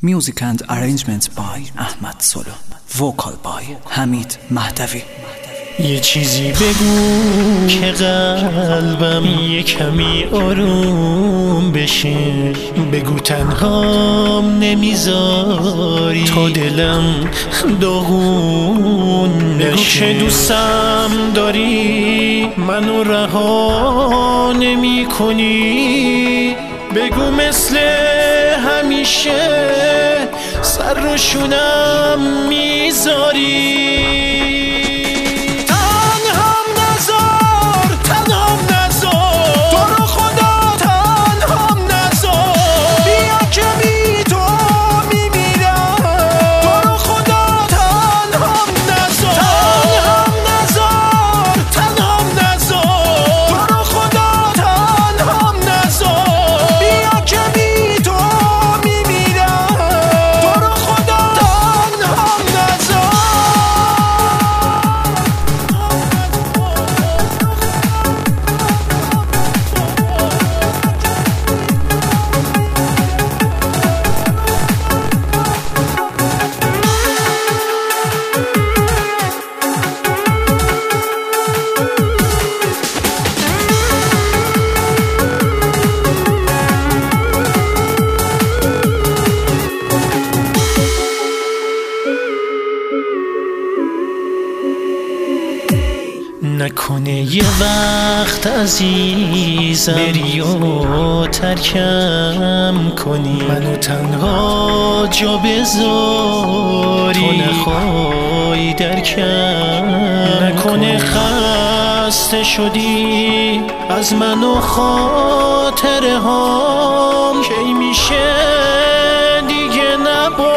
Music and arrangement by احمد سولو. Vocal by حمید مهدوی. یه چیزی بگو که قلبم یه کمی آروم بشه. بگو تنهام نمیذاری تا دلم داغون نشه. بگو که دوستم داری منو رها نمی کنی. بگو مثل همیشه سر رو شونم میذاری. نکنه یه وقت عزیزم بری و ترکم کنی. منو تنها جا بذاری تو نخوای درکم. نکنه خسته شدی از من و خاطره هام. کی میشه دیگه نبا